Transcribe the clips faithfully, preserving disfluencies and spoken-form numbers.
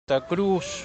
Santa Cruz,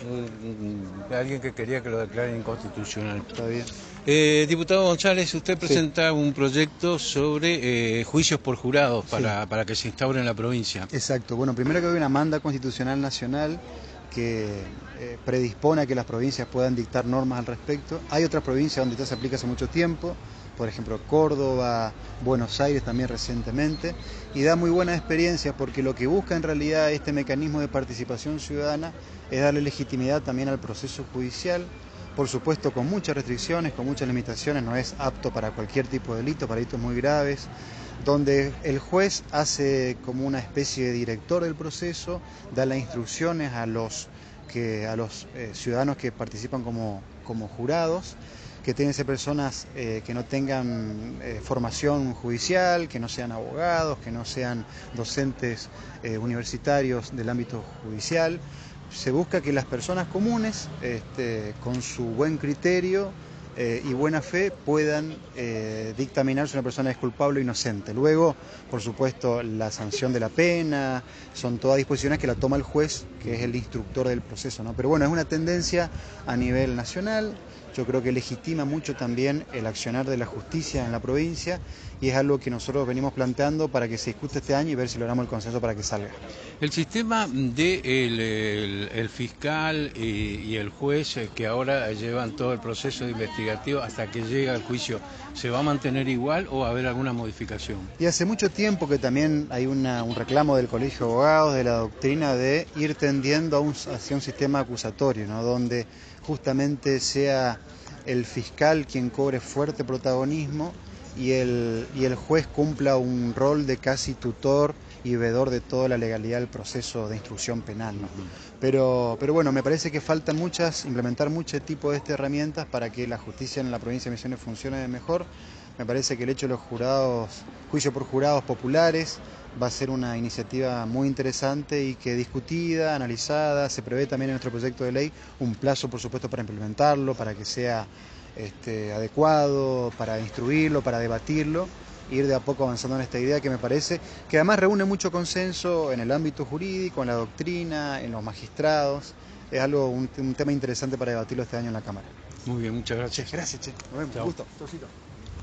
mm, alguien que quería que lo declaren inconstitucional. Está bien. Eh, diputado González, usted Sí, presenta un proyecto sobre eh, juicios por jurados sí, para, para que se instaure en la provincia. exacto. Bueno, primero que hay una manda constitucional nacional que eh, predispone a que las provincias puedan dictar normas al respecto. Hay otras provincias donde ya se aplica hace mucho tiempo, por ejemplo Córdoba, Buenos Aires también recientemente, y da muy buenas experiencias porque lo que busca en realidad este mecanismo de participación ciudadana es darle legitimidad también al proceso judicial. Por supuesto, con muchas restricciones, con muchas limitaciones, no es apto para cualquier tipo de delito, para delitos muy graves, donde el juez hace como una especie de director del proceso, da las instrucciones a los, que, a los eh, ciudadanos que participan como, como jurados, que tienen que ser personas eh, que no tengan eh, formación judicial, que no sean abogados, que no sean docentes eh, universitarios del ámbito judicial. Se busca que las personas comunes, este, con su buen criterio eh, y buena fe, puedan eh, dictaminar si una persona es culpable o inocente. Luego, por supuesto, la sanción de la pena, son todas disposiciones que la toma el juez, que es el instructor del proceso, ¿no? Pero bueno, es una tendencia a nivel nacional. Yo creo que legitima mucho también el accionar de la justicia en la provincia y es algo que nosotros venimos planteando para que se discute este año y ver si logramos el consenso para que salga. El sistema de el, el- el fiscal y, y el juez eh, que ahora llevan todo el proceso investigativo hasta que llega al juicio, ¿se va a mantener igual o va a haber alguna modificación? Y hace mucho tiempo que también hay una, un reclamo del Colegio de Abogados, de la doctrina, de ir tendiendo a un, hacia un sistema acusatorio, ¿no? Donde justamente sea el fiscal quien cobre fuerte protagonismo y el, y el juez cumpla un rol de casi tutor y veedor de toda la legalidad del proceso de instrucción penal, ¿no? Pero, pero bueno, me parece que faltan muchas, implementar muchos tipos de estas herramientas para que la justicia en la provincia de Misiones funcione mejor. Me parece que el hecho de los jurados, juicio por jurados populares, va a ser una iniciativa muy interesante y que discutida, analizada. Se prevé también en nuestro proyecto de ley un plazo, por supuesto, para implementarlo, para que sea este, adecuado, para instruirlo, para debatirlo, ir de a poco avanzando en esta idea que me parece que además reúne mucho consenso en el ámbito jurídico, en la doctrina, en los magistrados. Es algo, un, un tema interesante para debatirlo este año en la Cámara. Muy bien, muchas Che, gracias. gracias, che. Nos vemos. Chao. Gusto. Chaucito.